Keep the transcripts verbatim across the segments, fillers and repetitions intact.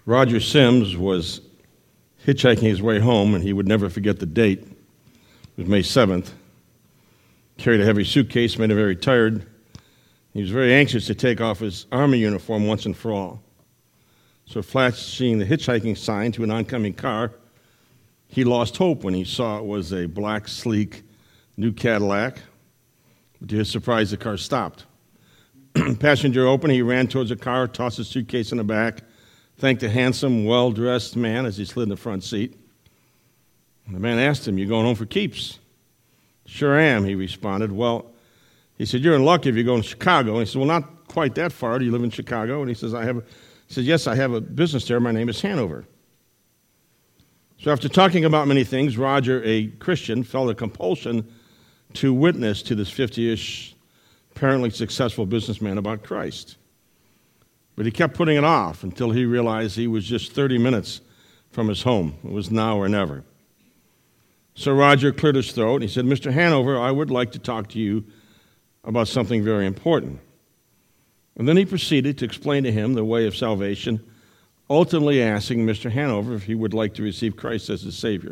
Roger Sims was hitchhiking his way home, and he would never forget the date. It was May seventh. Carried a heavy suitcase, made him very tired. He was very anxious to take off his Army uniform once and for all. So flashing the hitchhiking sign to an oncoming car, he lost hope when he saw it was a black, sleek, new Cadillac. But to his surprise, the car stopped. Passenger open, he ran towards the car, tossed his suitcase in the back, thanked a handsome, well-dressed man as he slid in the front seat. The man asked him, "You going home for keeps?" "Sure am," he responded. "Well," he said, "you're in luck if you're going to Chicago." And he said, "Well, not quite that far. Do you live in Chicago?" And he says, I have a, he says, "Yes, I have a business there. My name is Hanover." So after talking about many things, Roger, a Christian, felt a compulsion to witness to this fifty-ish, apparently successful businessman about Christ. But he kept putting it off until he realized he was just thirty minutes from his home. It was now or never. So Roger cleared his throat and he said, "Mister Hanover, I would like to talk to you about something very important." And then he proceeded to explain to him the way of salvation, ultimately asking Mister Hanover if he would like to receive Christ as his Savior.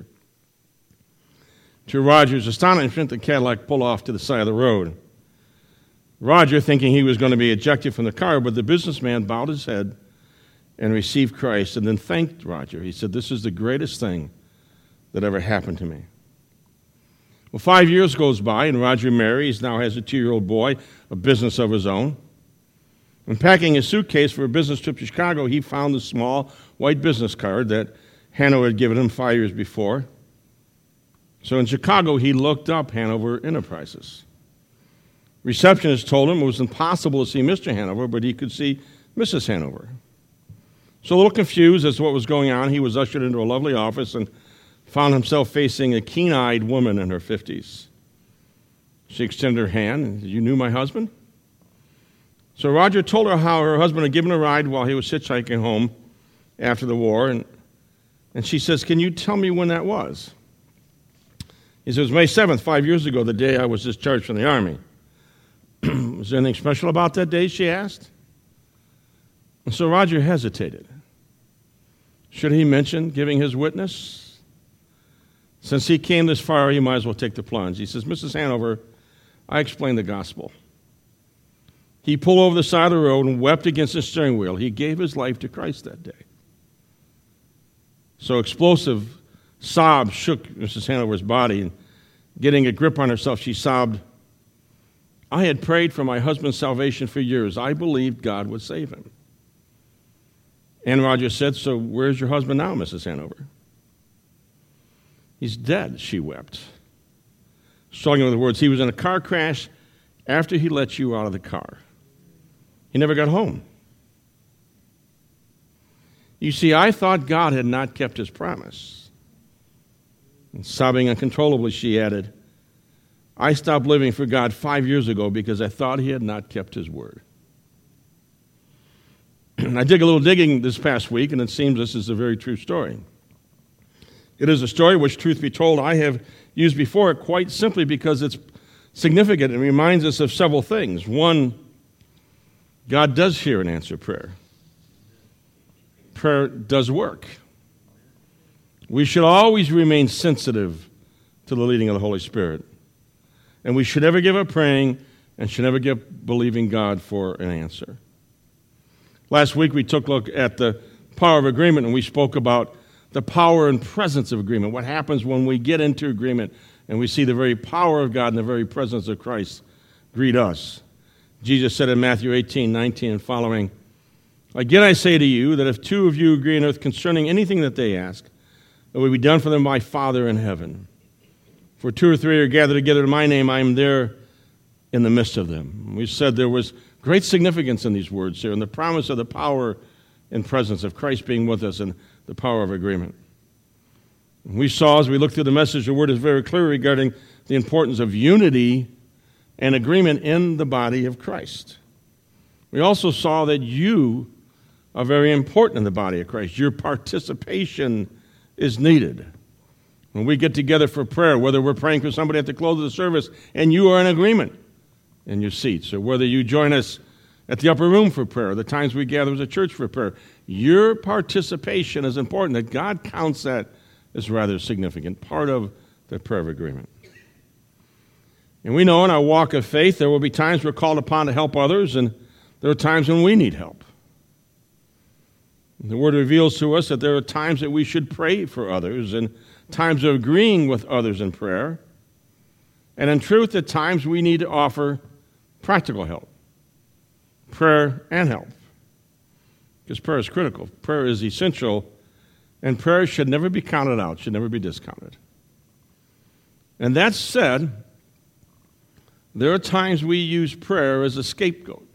To Roger's astonishment, the Cadillac pulled off to the side of the road. Roger, thinking he was going to be ejected from the car, but the businessman bowed his head and received Christ and then thanked Roger. He said, "This is the greatest thing that ever happened to me." Well, five years goes by, and Roger marries, now has a two-year-old boy, a business of his own. When packing his suitcase for a business trip to Chicago, he found the small white business card that Hanover had given him five years before. So in Chicago, he looked up Hanover Enterprises. Receptionist told him it was impossible to see Mister Hanover, but he could see Missus Hanover. So a little confused as to what was going on, he was ushered into a lovely office and found himself facing a keen-eyed woman in her fifties. She extended her hand and said, "You knew my husband?" So Roger told her how her husband had given a ride while he was hitchhiking home after the war, and, and she says, "Can you tell me when that was?" He says, "It was May seventh, five years ago, the day I was discharged from the Army." "Was there anything special about that day?" she asked. And so Roger hesitated. Should he mention giving his witness? Since he came this far, he might as well take the plunge. He says, "Missus Hanover, I explained the gospel." He pulled over the side of the road and wept against the steering wheel. He gave his life to Christ that day. So explosive sobs shook Missus Hanover's body, and getting a grip on herself, she sobbed, "I had prayed for my husband's salvation for years. I believed God would save him." And Roger said, "So where's your husband now, Missus Hanover?" "He's dead," she wept, struggling with the words. "He was in a car crash after he let you out of the car. He never got home." You see, I thought God had not kept his promise. And sobbing uncontrollably, she added, "I stopped living for God five years ago because I thought he had not kept his word." I did a little digging this past week, and it seems this is a very true story. It is a story which, truth be told, I have used before quite simply because it's significant and reminds us of several things. One, God does hear and answer prayer. Prayer does work. We should always remain sensitive to the leading of the Holy Spirit. And we should never give up praying and should never give up believing God for an answer. Last week we took a look at the power of agreement, and we spoke about the power and presence of agreement. What happens when we get into agreement and we see the very power of God and the very presence of Christ greet us. Jesus said in Matthew eighteen, nineteen and following, "Again I say to you that if two of you agree on earth concerning anything that they ask, it will be done for them by Father in heaven. For two or three are gathered together in my name, I am there in the midst of them." We said there was great significance in these words here, and the promise of the power and presence of Christ being with us and the power of agreement. We saw, as we looked through the message, the word is very clear regarding the importance of unity and agreement in the body of Christ. We also saw that you are very important in the body of Christ. Your participation is needed. When we get together for prayer, whether we're praying for somebody at the close of the service and you are in agreement in your seats, or whether you join us at the upper room for prayer, the times we gather as a church for prayer. Your participation is important. That God counts that as rather significant, part of the prayer of agreement. And we know in our walk of faith there will be times we're called upon to help others, and there are times when we need help. The Word reveals to us that there are times that we should pray for others and times of agreeing with others in prayer. And in truth, at times we need to offer practical help, prayer and help. Because prayer is critical. Prayer is essential, and prayer should never be counted out, should never be discounted. And that said, there are times we use prayer as a scapegoat.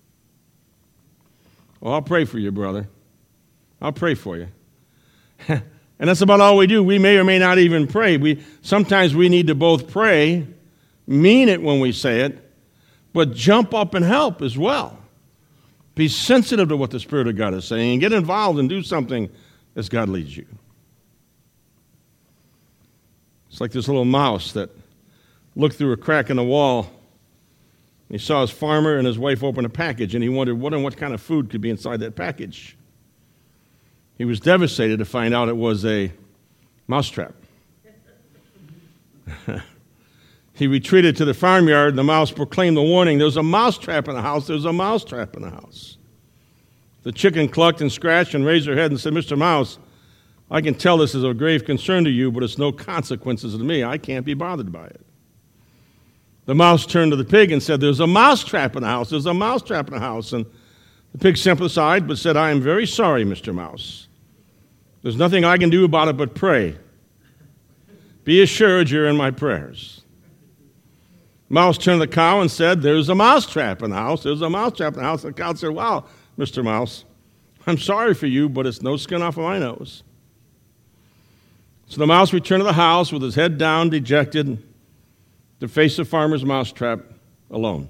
Well, I'll pray for you, brother. I'll pray for you. And that's about all we do. We may or may not even pray. We sometimes we need to both pray, mean it when we say it, but jump up and help as well. Be sensitive to what the Spirit of God is saying and get involved and do something as God leads you. It's like this little mouse that looked through a crack in the wall. He saw his farmer and his wife open a package, and he wondered what and what kind of food could be inside that package. He was devastated to find out it was a mousetrap. He retreated to the farmyard, and the mouse proclaimed the warning, "There's a mousetrap in the house, there's a mousetrap in the house." The chicken clucked and scratched and raised her head and said, "Mister Mouse, I can tell this is of grave concern to you, but it's no consequences to me. I can't be bothered by it." The mouse turned to the pig and said, "There's a mousetrap in the house, there's a mousetrap in the house." And the pig sympathized but said, "I am very sorry, Mister Mouse. There's nothing I can do about it but pray. Be assured you're in my prayers." Mouse turned to the cow and said, "There's a mousetrap in the house. There's a mousetrap in the house." The cow said, "Wow, Mister Mouse, I'm sorry for you, but it's no skin off of my nose." So the mouse returned to the house with his head down, dejected, to face the farmer's mousetrap alone.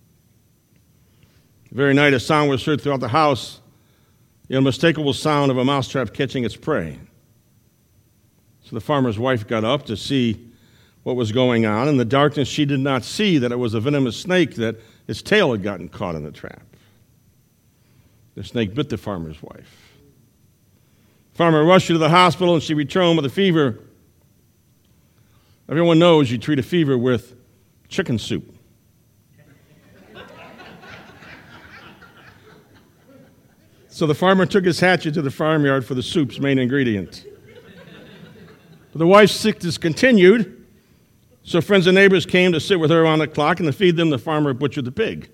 The very night a sound was heard throughout the house, the unmistakable sound of a mousetrap catching its prey. So the farmer's wife got up to see what was going on. In the darkness, she did not see that it was a venomous snake, that its tail had gotten caught in the trap. The snake bit the farmer's wife. The farmer rushed her to the hospital, and she returned home with a fever. Everyone knows you treat a fever with chicken soup. So the farmer took his hatchet to the farmyard for the soup's main ingredient. But the wife's sickness continued, so friends and neighbors came to sit with her around the clock, and to feed them, the farmer butchered the pig.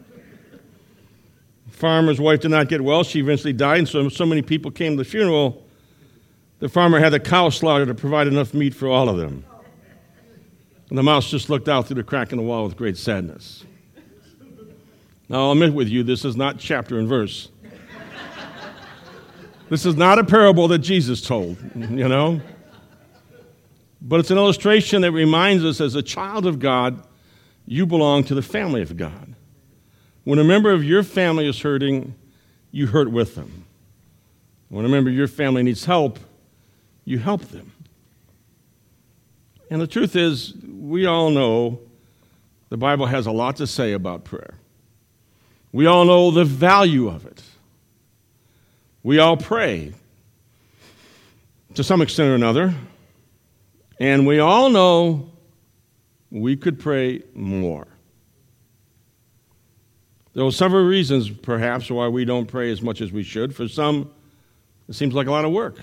The farmer's wife did not get well. She eventually died, and so, so many people came to the funeral, the farmer had the cow slaughtered to provide enough meat for all of them. And the mouse just looked out through the crack in the wall with great sadness. Now, I'll admit with you, this is not chapter and verse. This is not a parable that Jesus told, you know. But it's an illustration that reminds us, as a child of God, you belong to the family of God. When a member of your family is hurting, you hurt with them. When a member of your family needs help, you help them. And the truth is, we all know the Bible has a lot to say about prayer. We all know the value of it. We all pray to some extent or another, and we all know we could pray more. There are several reasons, perhaps, why we don't pray as much as we should. For some, it seems like a lot of work.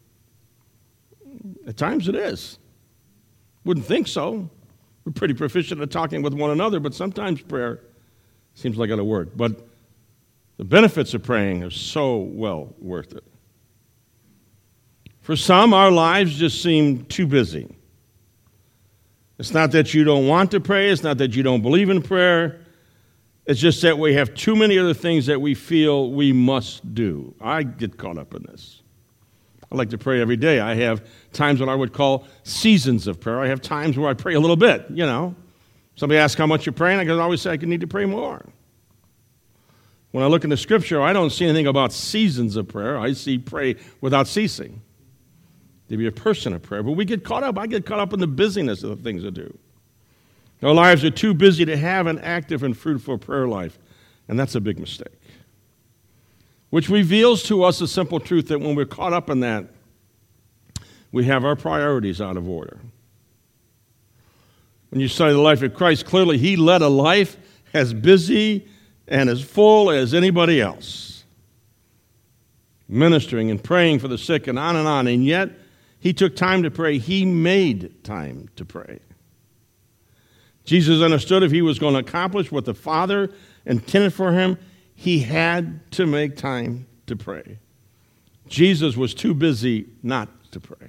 At times it is. Wouldn't think so. We're pretty proficient at talking with one another, but sometimes prayer seems like a lot of work. But the benefits of praying are so well worth it. For some, our lives just seem too busy. It's not that you don't want to pray. It's not that you don't believe in prayer. It's just that we have too many other things that we feel we must do. I get caught up in this. I like to pray every day. I have times what I would call seasons of prayer. I have times where I pray a little bit, you know. Somebody asks how much you're praying. I can always say I need to pray more. When I look in the Scripture, I don't see anything about seasons of prayer. I see pray without ceasing. To be a person of prayer. But we get caught up. I get caught up in the busyness of the things to do. Our lives are too busy to have an active and fruitful prayer life. And that's a big mistake. Which reveals to us the simple truth that when we're caught up in that, we have our priorities out of order. When you study the life of Christ, clearly he led a life as busy and as full as anybody else, ministering and praying for the sick and on and on, and yet he took time to pray. He made time to pray. Jesus understood if he was going to accomplish what the Father intended for him, he had to make time to pray. Jesus was too busy not to pray.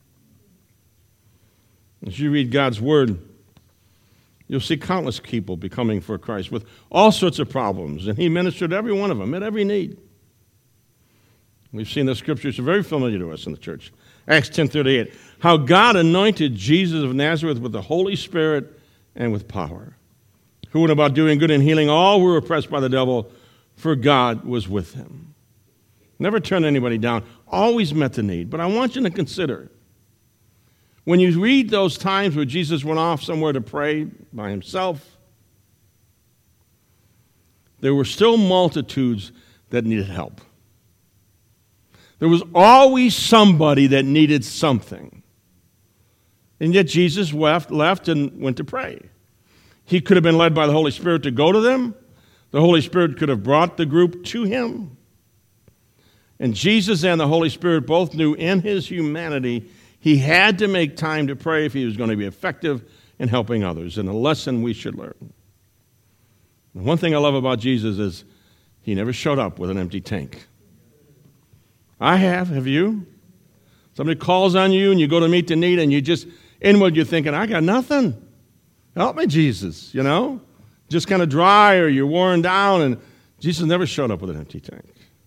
As you read God's Word, you'll see countless people becoming for Christ with all sorts of problems, and he ministered to every one of them, met every need. We've seen the scriptures are very familiar to us in the church. Acts ten thirty-eight, how God anointed Jesus of Nazareth with the Holy Spirit and with power, who went about doing good and healing all who were oppressed by the devil, for God was with him. Never turned anybody down, always met the need. But I want you to consider, when you read those times where Jesus went off somewhere to pray by himself, there were still multitudes that needed help. There was always somebody that needed something. And yet Jesus left, left and went to pray. He could have been led by the Holy Spirit to go to them. The Holy Spirit could have brought the group to him. And Jesus and the Holy Spirit both knew in his humanity he had to make time to pray if he was going to be effective in helping others, and a lesson we should learn. And one thing I love about Jesus is he never showed up with an empty tank. I have, have you? Somebody calls on you and you go to meet the need and you just, inward you're thinking, I got nothing. Help me, Jesus, you know? Just kind of dry or you're worn down, and Jesus never showed up with an empty tank.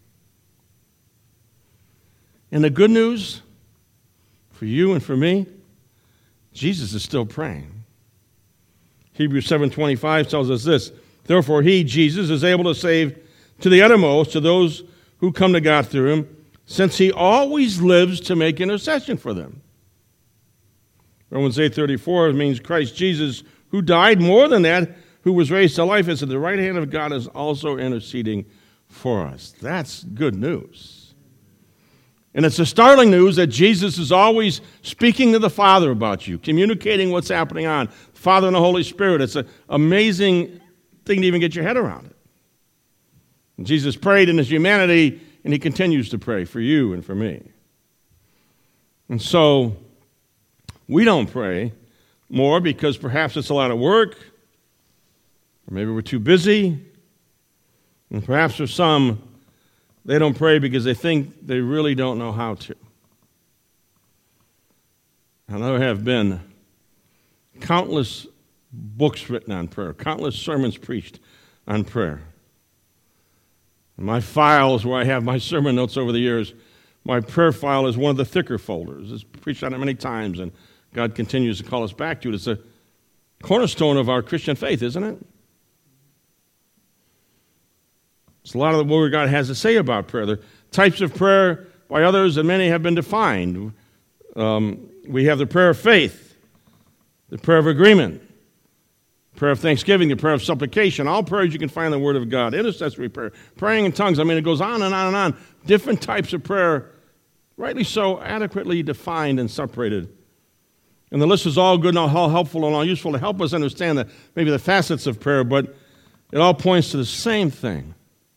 And the good news for you and for me, Jesus is still praying. Hebrews seven twenty-five tells us this, therefore he, Jesus, is able to save to the uttermost to those who come to God through him, since he always lives to make intercession for them. Romans eight thirty-four means Christ Jesus, who died, more than that, who was raised to life, is at the right hand of God, is also interceding for us. That's good news. And it's a startling news that Jesus is always speaking to the Father about you, communicating what's happening on. Father and the Holy Spirit. It's an amazing thing to even get your head around it. And Jesus prayed in his humanity, and he continues to pray for you and for me. And so we don't pray more because perhaps it's a lot of work, or maybe we're too busy, and perhaps for some, they don't pray because they think they really don't know how to. And there have been countless books written on prayer, countless sermons preached on prayer. In my files where I have my sermon notes over the years, my prayer file is one of the thicker folders. It's preached on it many times, and God continues to call us back to it. It's a cornerstone of our Christian faith, isn't it? It's a lot of the Word God has to say about prayer. The types of prayer by others and many have been defined. Um, we have the prayer of faith, the prayer of agreement, prayer of thanksgiving, the prayer of supplication, all prayers you can find in the Word of God, intercessory prayer, praying in tongues. I mean, it goes on and on and on. Different types of prayer, rightly so, adequately defined and separated. And the list is all good and all helpful and all useful to help us understand the, maybe the facets of prayer, but it all points to the same thing.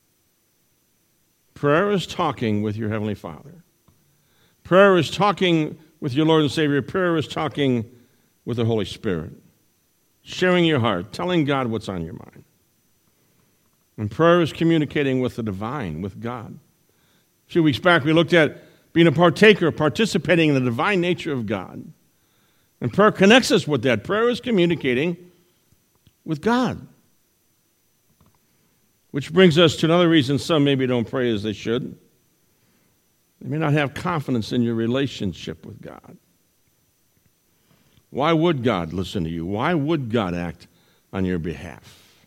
Prayer is talking with your Heavenly Father. Prayer is talking with your Lord and Savior. Prayer is talking with the Holy Spirit. Sharing your heart, telling God what's on your mind. And prayer is communicating with the divine, with God. A few weeks back we looked at being a partaker, participating in the divine nature of God. And prayer connects us with that. Prayer is communicating with God. Which brings us to another reason some maybe don't pray as they should. They may not have confidence in your relationship with God. Why would God listen to you? Why would God act on your behalf?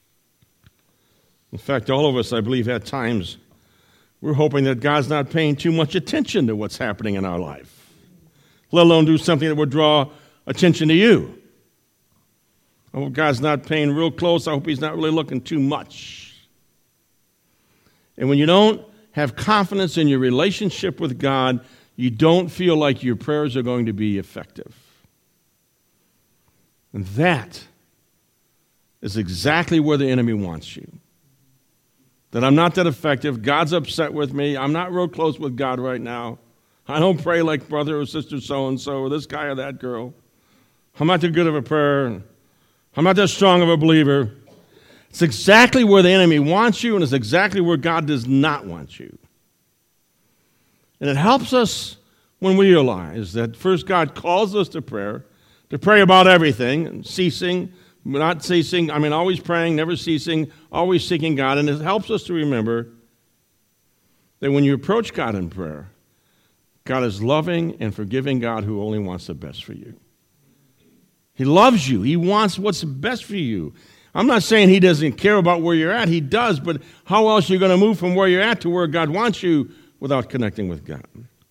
In fact, all of us, I believe, at times, we're hoping that God's not paying too much attention to what's happening in our life, let alone do something that would draw attention to you. I hope God's not paying real close. I hope he's not really looking too much. And when you don't have confidence in your relationship with God, you don't feel like your prayers are going to be effective. And that is exactly where the enemy wants you. That I'm not that effective. God's upset with me. I'm not real close with God right now. I don't pray like brother or sister so-and-so or this guy or that girl. I'm not that good of a prayer. I'm not that strong of a believer. It's exactly where the enemy wants you, and it's exactly where God does not want you. And it helps us when we realize that first God calls us to prayer, to pray about everything, and ceasing, not ceasing, I mean always praying, never ceasing, always seeking God. And it helps us to remember that when you approach God in prayer, God is loving and forgiving God who only wants the best for you. He loves you. He wants what's best for you. I'm not saying he doesn't care about where you're at. He does, but how else are you going to move from where you're at to where God wants you without connecting with God?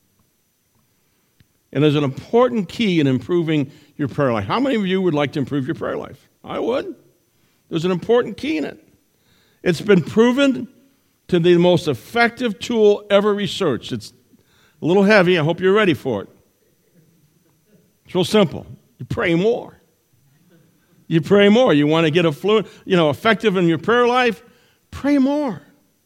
And there's an important key in improving your prayer life. How many of you would like to improve your prayer life? I would. There's an important key in it. It's been proven to be the most effective tool ever researched. It's a little heavy. I hope you're ready for it. It's real simple. You pray more. You pray more. You want to get a fluent, you know, effective in your prayer life? Pray more.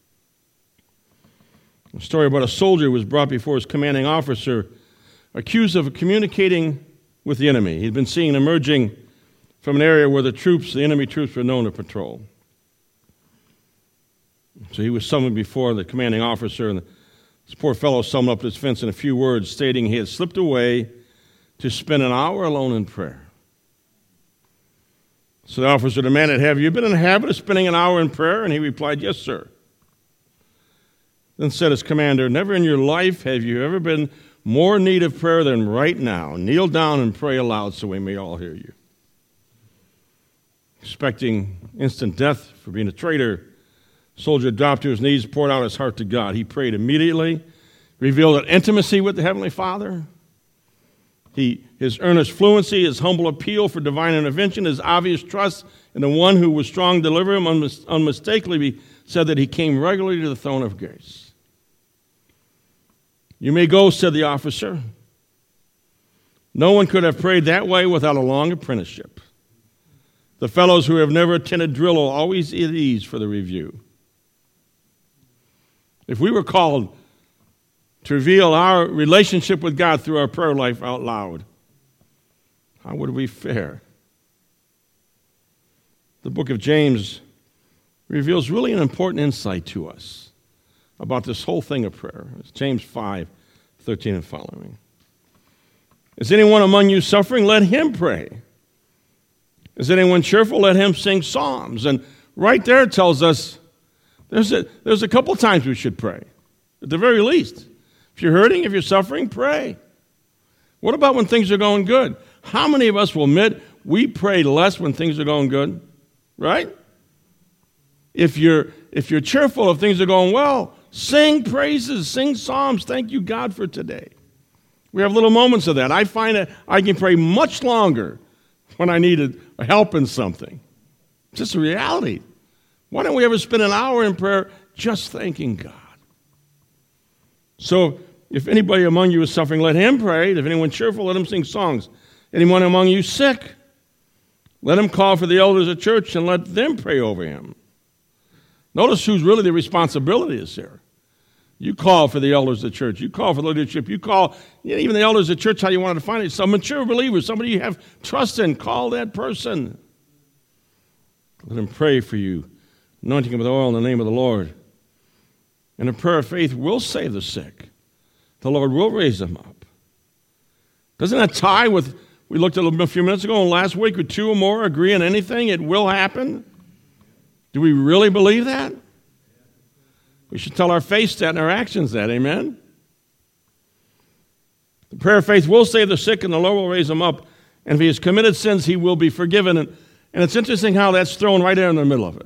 A story about a soldier who was brought before his commanding officer, accused of communicating with the enemy. He'd been seen emerging from an area where the troops, the enemy troops, were known to patrol. So he was summoned before the commanding officer, and this poor fellow summed up his defense in a few words, stating he had slipped away to spend an hour alone in prayer. So the officer demanded, "Have you been in the habit of spending an hour in prayer?" And he replied, "Yes, sir." Then said his commander, "Never in your life have you ever been more in need of prayer than right now. Kneel down and pray aloud so we may all hear you." Expecting instant death for being a traitor, the soldier dropped to his knees, poured out his heart to God. He prayed immediately, revealed an intimacy with the Heavenly Father. He, his earnest fluency, his humble appeal for divine intervention, his obvious trust in the one who was strong to deliver him, unmis- unmistakably said that he came regularly to the throne of grace. "You may go," said the officer. No one could have prayed that way without a long apprenticeship. The fellows who have never attended drill are always at ease for the review. If we were called to reveal our relationship with God through our prayer life out loud, how would we fare? The book of James reveals really an important insight to us about this whole thing of prayer. It's James five, thirteen and following. "Is anyone among you suffering? Let him pray. Is anyone cheerful? Let him sing psalms." And right there it tells us there's a, there's a couple times we should pray, at the very least. If you're hurting, if you're suffering, pray. What about when things are going good? How many of us will admit we pray less when things are going good? Right? If you're if you're cheerful, if things are going well, sing praises, sing psalms. Thank you, God, for today. We have little moments of that. I find that I can pray much longer when I need help in something. It's just a reality. Why don't we ever spend an hour in prayer just thanking God? So if anybody among you is suffering, let him pray. If anyone cheerful, let him sing songs. Anyone among you sick, let him call for the elders of church and let them pray over him. Notice who's really the responsibility is here. You call for the elders of the church. You call for leadership. You call, you know, even the elders of the church, how you want to find it. Some mature believer, somebody you have trust in, call that person. Let him pray for you, anointing him with oil in the name of the Lord. And a prayer of faith will save the sick. The Lord will raise them up. Doesn't that tie with, we looked at a few minutes ago and last week, with two or more agree on anything, it will happen? Do we really believe that? We should tell our face that and our actions that, amen? The prayer of faith will save the sick and the Lord will raise them up. And if he has committed sins, he will be forgiven. And, and it's interesting how that's thrown right there in the middle of it.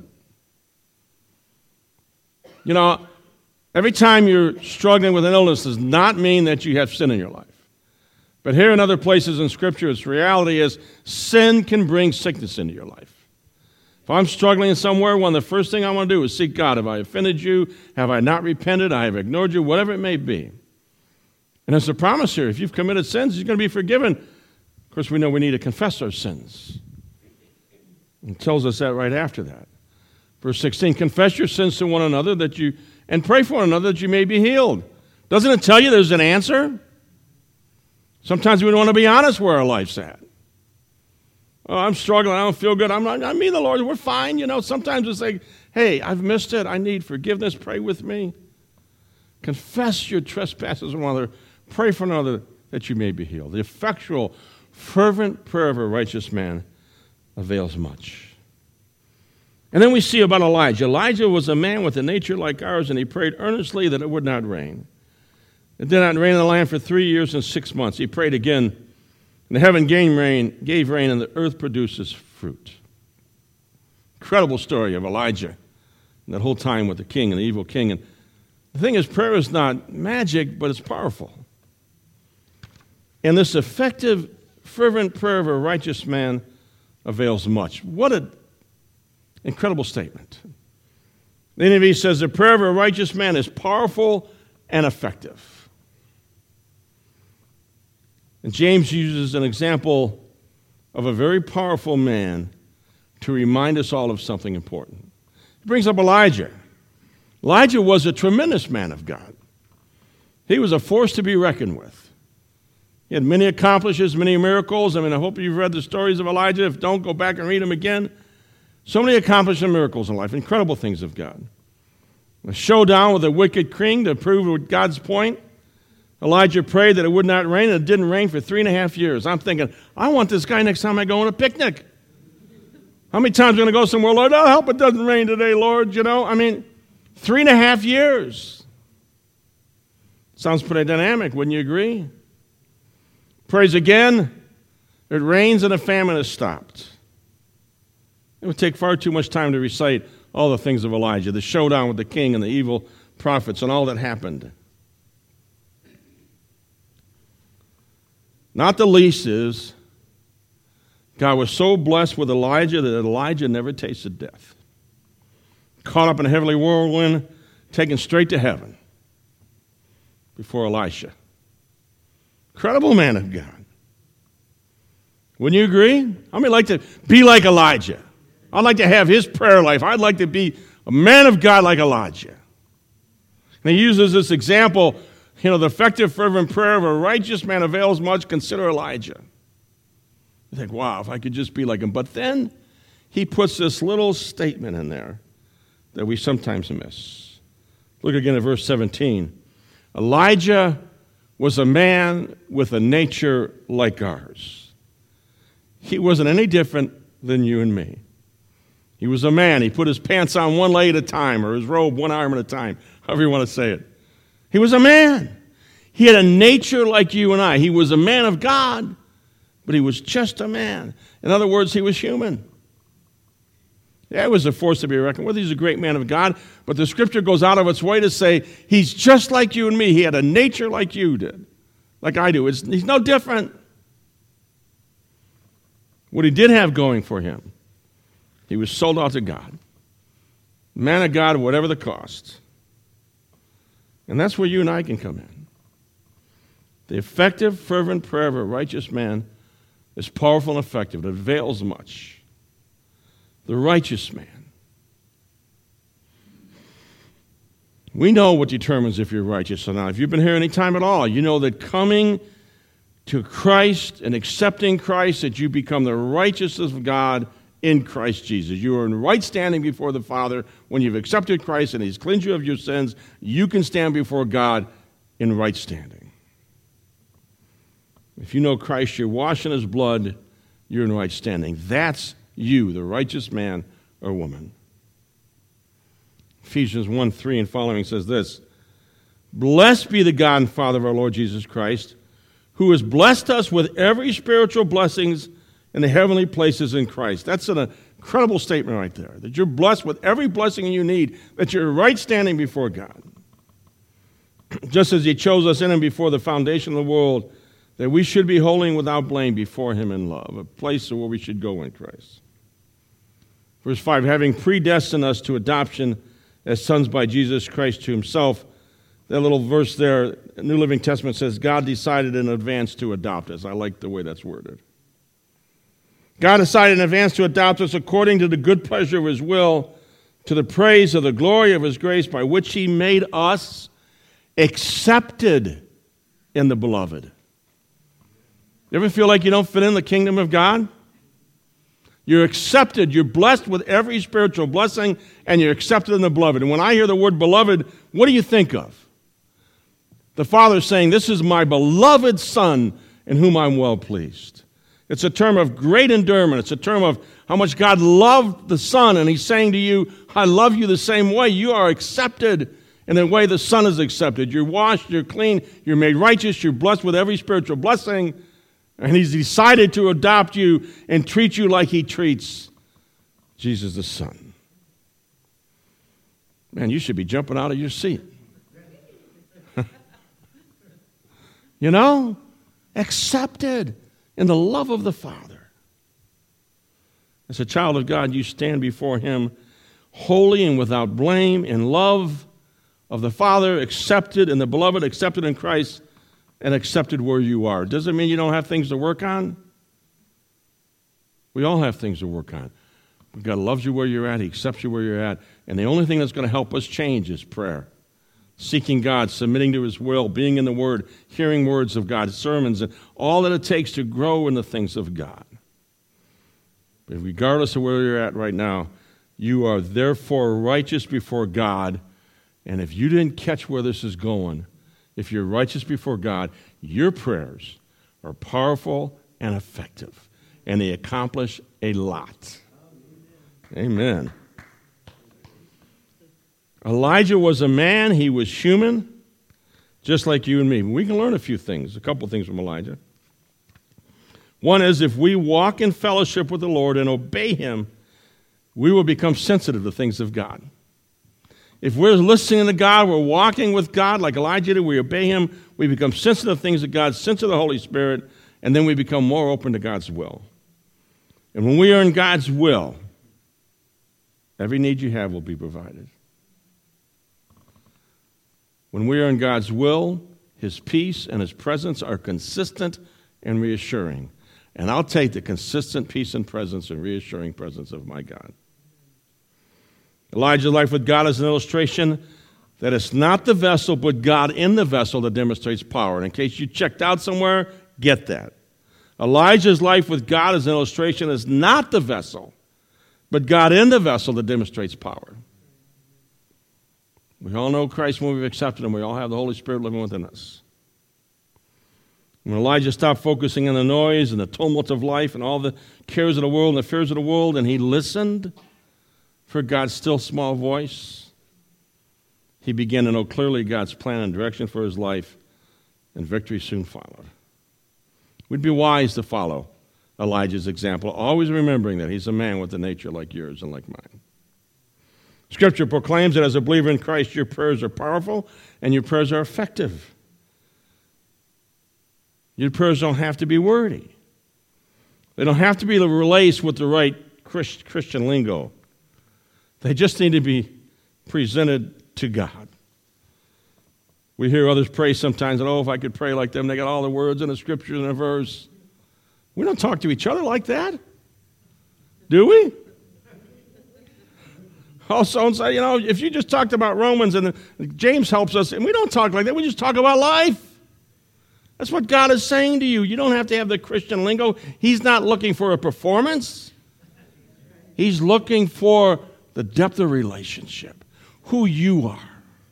You know, every time you're struggling with an illness does not mean that you have sin in your life. But here and other places in Scripture, its reality is sin can bring sickness into your life. If I'm struggling somewhere, one of the first things I want to do is seek God. Have I offended you? Have I not repented? I have ignored you? Whatever it may be. And there's a promise here. If you've committed sins, you're going to be forgiven. Of course, we know we need to confess our sins. It tells us that right after that. Verse sixteen, confess your sins to one another that you and pray for one another that you may be healed. Doesn't it tell you there's an answer? Sometimes we don't want to be honest where our life's at. Oh, I'm struggling. I don't feel good. I'm not, I mean the Lord, we're fine. You know, sometimes it's like, hey, I've missed it. I need forgiveness. Pray with me. Confess your trespasses to one another. Pray for another that you may be healed. The effectual, fervent prayer of a righteous man avails much. And then we see about Elijah. Elijah was a man with a nature like ours, and he prayed earnestly that it would not rain. It did not rain in the land for three years and six months. He prayed again, and the heaven gave rain, gave rain, and the earth produces fruit. Incredible story of Elijah and that whole time with the king and the evil king. And the thing is, prayer is not magic, but it's powerful. And this effective, fervent prayer of a righteous man avails much. What an incredible statement. The N I V says, the prayer of a righteous man is powerful and effective. And James uses an example of a very powerful man to remind us all of something important. He brings up Elijah. Elijah was a tremendous man of God. He was a force to be reckoned with. He had many accomplishments, many miracles. I mean, I hope you've read the stories of Elijah. If don't, go back and read them again. So many accomplishments and miracles in life, incredible things of God. A showdown with a wicked king to prove God's point. Elijah prayed that it would not rain, and it didn't rain for three and a half years. I'm thinking, I want this guy next time I go on a picnic. How many times are we going to go somewhere, Lord? Oh, help it doesn't rain today, Lord. You know, I mean, three and a half years. Sounds pretty dynamic, wouldn't you agree? Prays again, it rains and a famine is stopped. It would take far too much time to recite all the things of Elijah, the showdown with the king and the evil prophets and all that happened. Not the least is, God was so blessed with Elijah that Elijah never tasted death. Caught up in a heavenly whirlwind, taken straight to heaven before Elisha. Incredible man of God. Wouldn't you agree? How many like to be like Elijah? I'd like to have his prayer life. I'd like to be a man of God like Elijah. And he uses this example, you know, the effective, fervent prayer of a righteous man avails much. Consider Elijah. You think, wow, if I could just be like him. But then he puts this little statement in there that we sometimes miss. Look again at verse seventeen. Elijah was a man with a nature like ours. He wasn't any different than you and me. He was a man. He put his pants on one leg at a time, or his robe one arm at a time, however you want to say it. He was a man. He had a nature like you and I. He was a man of God, but he was just a man. In other words, he was human. Yeah, he was a force to be reckoned with. He's a great man of God, but the Scripture goes out of its way to say he's just like you and me. He had a nature like you did, like I do. It's, he's no different. What he did have going for him, he was sold out to God. Man of God, whatever the cost. And that's where you and I can come in. The effective, fervent prayer of a righteous man is powerful and effective. It avails much. The righteous man. We know what determines if you're righteous or not. If you've been here any time at all, you know that coming to Christ and accepting Christ, that you become the righteousness of God in Christ Jesus. You are in right standing before the Father. When you've accepted Christ and he's cleansed you of your sins, you can stand before God in right standing. If you know Christ, you're washed in his blood, you're in right standing. That's you, the righteous man or woman. Ephesians one three and following says this, blessed be the God and Father of our Lord Jesus Christ, who has blessed us with every spiritual blessings in the heavenly places in Christ. That's an incredible statement right there, that you're blessed with every blessing you need, that you're right standing before God. Just as he chose us in him before the foundation of the world, that we should be holy and without blame before him in love, a place where we should go in Christ. Verse five, having predestined us to adoption as sons by Jesus Christ to himself. That little verse there, New Living Testament says, God decided in advance to adopt us. I like the way that's worded. God decided in advance to adopt us according to the good pleasure of his will, to the praise of the glory of his grace, by which he made us accepted in the beloved. You ever feel like you don't fit in the kingdom of God? You're accepted. You're blessed with every spiritual blessing, and you're accepted in the beloved. And when I hear the word beloved, what do you think of? The Father saying, this is my beloved Son in whom I'm well pleased. It's a term of great endearment. It's a term of how much God loved the Son, and he's saying to you, I love you the same way. You are accepted in the way the Son is accepted. You're washed, you're clean, you're made righteous, you're blessed with every spiritual blessing. And he's decided to adopt you and treat you like he treats Jesus the Son. Man, you should be jumping out of your seat. You know? Accepted in the love of the Father. As a child of God, you stand before him holy and without blame, in love of the Father, accepted in the beloved, accepted in Christ, and accepted where you are. Does it mean you don't have things to work on? We all have things to work on. But God loves you where you're at. He accepts you where you're at. And the only thing that's going to help us change is prayer. Seeking God, submitting to his will, being in the Word, hearing words of God, sermons, and all that it takes to grow in the things of God. But regardless of where you're at right now, you are therefore righteous before God. And if you didn't catch where this is going, if you're righteous before God, your prayers are powerful and effective, and they accomplish a lot. Amen. Elijah was a man. He was human, just like you and me. We can learn a few things, a couple things from Elijah. One is, if we walk in fellowship with the Lord and obey him, we will become sensitive to things of God. If we're listening to God, we're walking with God like Elijah did, we obey him, we become sensitive to things of God, sensitive to the Holy Spirit, and then we become more open to God's will. And when we are in God's will, every need you have will be provided. When we are in God's will, his peace and his presence are consistent and reassuring. And I'll take the consistent peace and presence and reassuring presence of my God. Elijah's life with God is an illustration that it's not the vessel, but God in the vessel that demonstrates power. And in case you checked out somewhere, get that. Elijah's life with God is an illustration that it's not the vessel, but God in the vessel that demonstrates power. We all know Christ when we've accepted him. We all have the Holy Spirit living within us. When Elijah stopped focusing on the noise and the tumult of life and all the cares of the world and the fears of the world, and he listened for God's still small voice, he began to know clearly God's plan and direction for his life, and victory soon followed. We'd be wise to follow Elijah's example, always remembering that he's a man with a nature like yours and like mine. Scripture proclaims that as a believer in Christ, your prayers are powerful and your prayers are effective. Your prayers don't have to be wordy. They don't have to be laced with the right Christian lingo. They just need to be presented to God. We hear others pray sometimes, and oh, if I could pray like them, they got all the words in the scripture and a verse. We don't talk to each other like that, do we? Also, and say, you know, if you just talked about Romans, and James helps us, and we don't talk like that, we just talk about life. That's what God is saying to you. You don't have to have the Christian lingo. He's not looking for a performance. He's looking for the depth of relationship, who you are.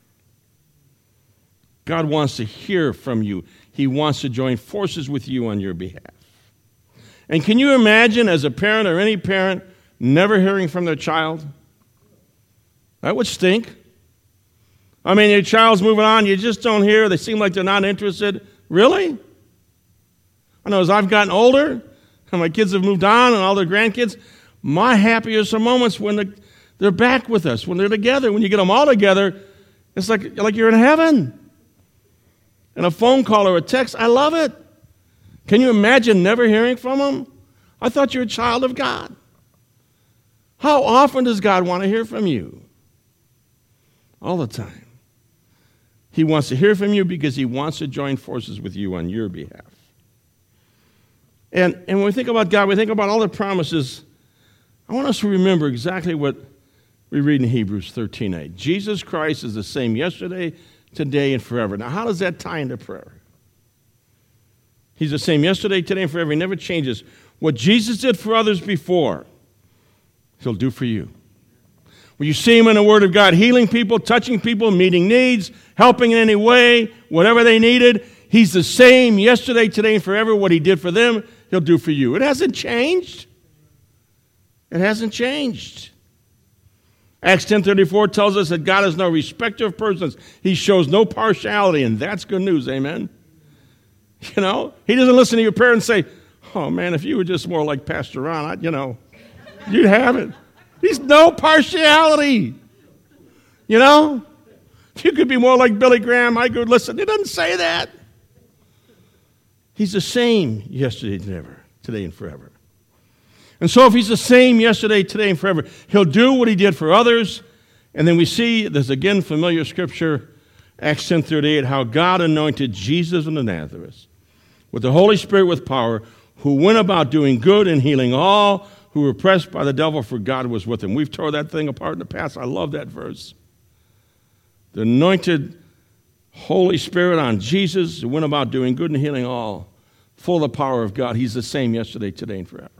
God wants to hear from you. He wants to join forces with you on your behalf. And can you imagine, as a parent or any parent, never hearing from their child? That would stink. I mean, your child's moving on, you just don't hear. They seem like they're not interested. Really? I know as I've gotten older, and my kids have moved on, and all their grandkids, my happiest are moments when they're, they're back with us, when they're together. When you get them all together, it's like, like you're in heaven. And a phone call or a text, I love it. Can you imagine never hearing from them? I thought you were a child of God. How often does God want to hear from you? All the time. He wants to hear from you because he wants to join forces with you on your behalf. And, and when we think about God, we think about all the promises. I want us to remember exactly what we read in Hebrews thirteen eight. Jesus Christ is the same yesterday, today, and forever. Now, how does that tie into prayer? He's the same yesterday, today, and forever. He never changes. What Jesus did for others before, he'll do for you. When you see him in the Word of God, healing people, touching people, meeting needs, helping in any way, whatever they needed, he's the same yesterday, today, and forever. What he did for them, he'll do for you. It hasn't changed. It hasn't changed. Acts ten thirty-four tells us that God is no respecter of persons. He shows no partiality, and that's good news, amen? You know, he doesn't listen to your prayer and say, oh, man, if you were just more like Pastor Ron, I, you know, you'd have it. He's no partiality. You know? If you could be more like Billy Graham, I could listen. He doesn't say that. He's the same yesterday, never, today, and forever. And so if he's the same yesterday, today, and forever, he'll do what he did for others. And then we see, there's again familiar scripture, Acts ten thirty-eight, how God anointed Jesus of Nazareth with the Holy Spirit with power, who went about doing good and healing all who were oppressed by the devil, for God was with him. We've tore that thing apart in the past. I love that verse. The anointed Holy Spirit on Jesus, who went about doing good and healing all, full of the power of God. He's the same yesterday, today, and forever.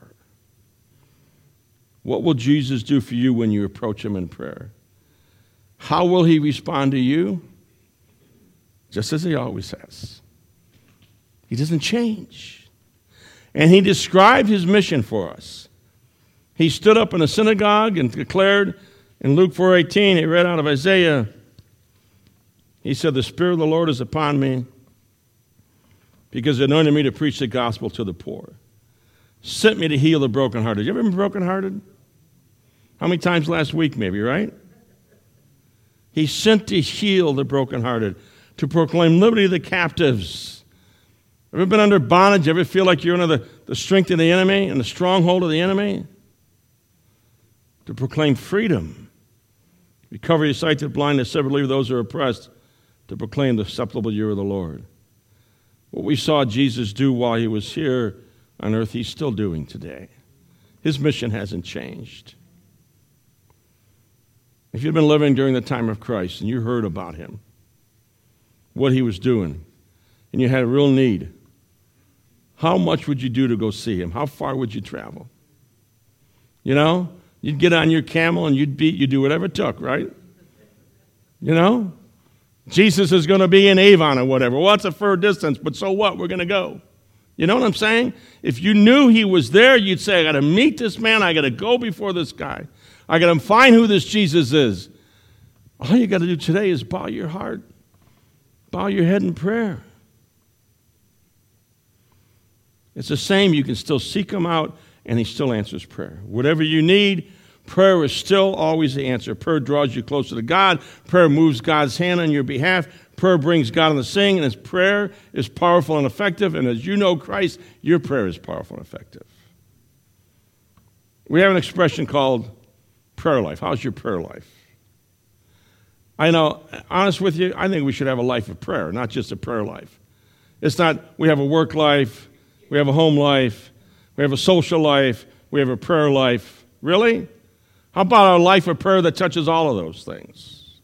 What will Jesus do for you when you approach him in prayer? How will he respond to you? Just as he always has. He doesn't change. And he described his mission for us. He stood up in a synagogue and declared in Luke four eighteen, he read out of Isaiah, he said, the Spirit of the Lord is upon me because he anointed me to preach the gospel to the poor. Sent me to heal the brokenhearted. You ever been brokenhearted? How many times last week maybe, right? He sent to heal the brokenhearted, to proclaim liberty to the captives. Ever been under bondage? Ever feel like you're under the, the strength of the enemy and the stronghold of the enemy? To proclaim freedom. Recover your sight to the blind, to sever relieve those who are oppressed, to proclaim the acceptable year of the Lord. What we saw Jesus do while he was here on earth, he's still doing today. His mission hasn't changed. If you'd been living during the time of Christ and you heard about him, what he was doing, and you had a real need, how much would you do to go see him? How far would you travel? You know, you'd get on your camel and you'd beat, you'd do whatever it took, right? You know? Jesus is going to be in Avon or whatever. Well, it's a fur distance, but so what? We're going to go. You know what I'm saying? If you knew he was there, you'd say, I got to meet this man. I got to go before this guy. I got to find who this Jesus is. All you got to do today is bow your heart. Bow your head in prayer. It's the same. You can still seek him out, and he still answers prayer. Whatever you need, prayer is still always the answer. Prayer draws you closer to God. Prayer moves God's hand on your behalf. Prayer brings God on the scene, and his prayer is powerful and effective. And as you know Christ, your prayer is powerful and effective. We have an expression called prayer life. How's your prayer life? I know, honest with you, I think we should have a life of prayer, not just a prayer life. It's not we have a work life, we have a home life, we have a social life, we have a prayer life. Really? How about a life of prayer that touches all of those things?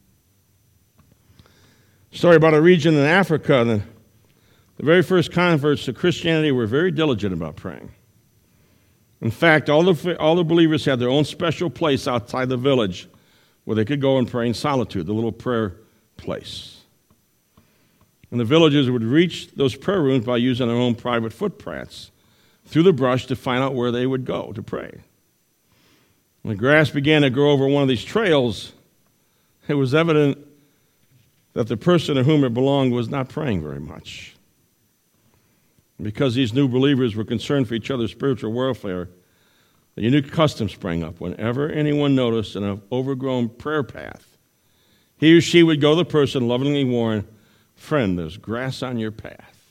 Story about a region in Africa. The, the very first converts to Christianity were very diligent about praying. In fact, all the, all the believers had their own special place outside the village where they could go and pray in solitude, the little prayer place. And the villagers would reach those prayer rooms by using their own private footprints through the brush to find out where they would go to pray. When the grass began to grow over one of these trails, it was evident that the person to whom it belonged was not praying very much. Because these new believers were concerned for each other's spiritual welfare, a unique custom sprang up. Whenever anyone noticed an overgrown prayer path, he or she would go to the person, lovingly warn, friend, there's grass on your path.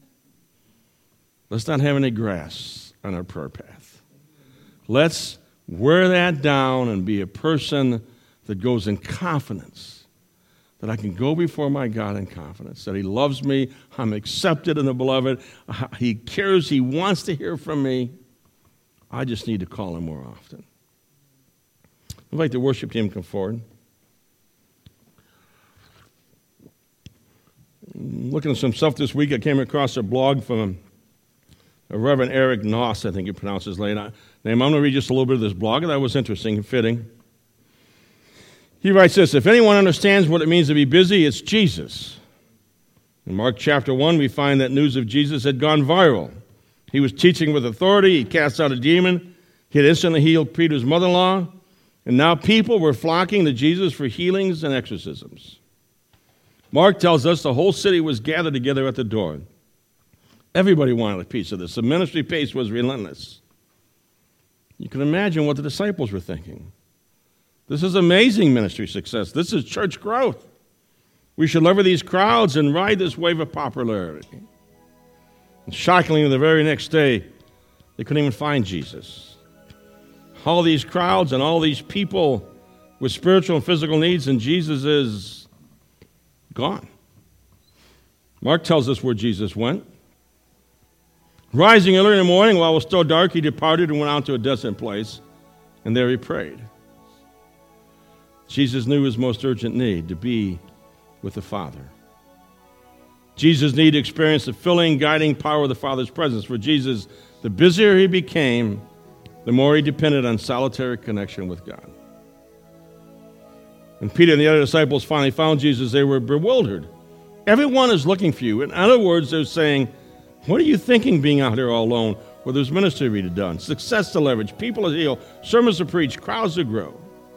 Let's not have any grass on our prayer path. Let's wear that down and be a person that goes in confidence, that I can go before my God in confidence, that he loves me, I'm accepted in the beloved, he cares, he wants to hear from me. I just need to call him more often. I'd like the worship team to come forward. Looking at some stuff this week, I came across a blog from a Reverend Eric Noss, I think he pronounces his name. I'm going to read just a little bit of this blog, and that was interesting and fitting. He writes this: if anyone understands what it means to be busy, it's Jesus. In Mark chapter one, we find that news of Jesus had gone viral. He was teaching with authority. He cast out a demon. He had instantly healed Peter's mother-in-law. And now people were flocking to Jesus for healings and exorcisms. Mark tells us the whole city was gathered together at the door. Everybody wanted a piece of this. The ministry pace was relentless. You can imagine what the disciples were thinking. This is amazing ministry success. This is church growth. We should lever these crowds and ride this wave of popularity. And shockingly, the very next day, they couldn't even find Jesus. All these crowds and all these people with spiritual and physical needs, and Jesus is gone. Mark tells us where Jesus went. Rising early in the morning, while it was still dark, he departed and went out to a desolate place, and there he prayed. Jesus knew his most urgent need, to be with the Father. Jesus needed to experience the filling, guiding power of the Father's presence. For Jesus, the busier he became, the more he depended on solitary connection with God. When Peter and the other disciples finally found Jesus, they were bewildered. Everyone is looking for you. In other words, they're saying, what are you thinking being out here all alone where there's ministry to be done, success to leverage, people to heal, sermons to preach, crowds to grow?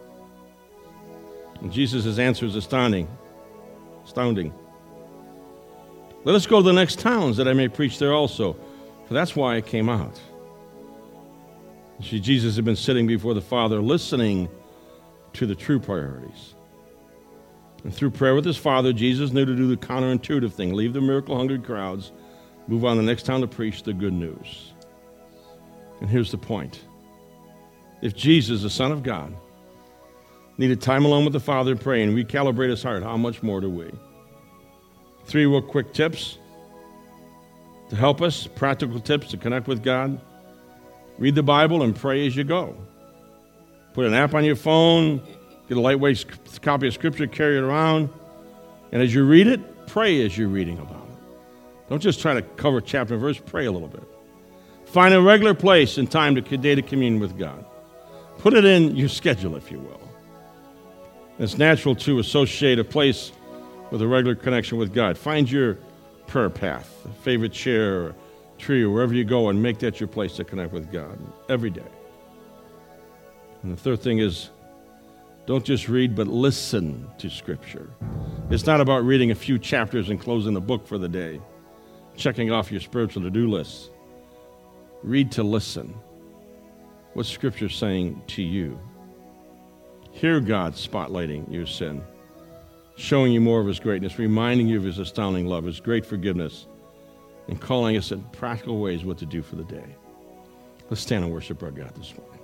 And Jesus' answer is astounding. Astounding. Let us go to the next towns that I may preach there also, for that's why I came out. See, Jesus had been sitting before the Father listening to the true priorities. And through prayer with his Father, Jesus knew to do the counterintuitive thing, leave the miracle-hungry crowds, move on to the next town to preach the good news. And here's the point. If Jesus, the Son of God, needed time alone with the Father and pray and recalibrate his heart, how much more do we? Three real quick tips to help us, practical tips to connect with God. Read the Bible and pray as you go. Put an app on your phone, get a lightweight copy of Scripture, carry it around, and as you read it, pray as you're reading about it. Don't just try to cover chapter and verse, pray a little bit. Find a regular place and time to day to commune with God. Put it in your schedule, if you will. It's natural to associate a place with a regular connection with God. Find your prayer path, a favorite chair or tree or wherever you go, and make that your place to connect with God every day. And the third thing is, don't just read, but listen to Scripture. It's not about reading a few chapters and closing the book for the day, checking off your spiritual to-do list. Read to listen. What's Scripture saying to you? Hear God spotlighting your sin, showing you more of his greatness, reminding you of his astounding love, his great forgiveness, and calling us in practical ways what to do for the day. Let's stand and worship our God this morning.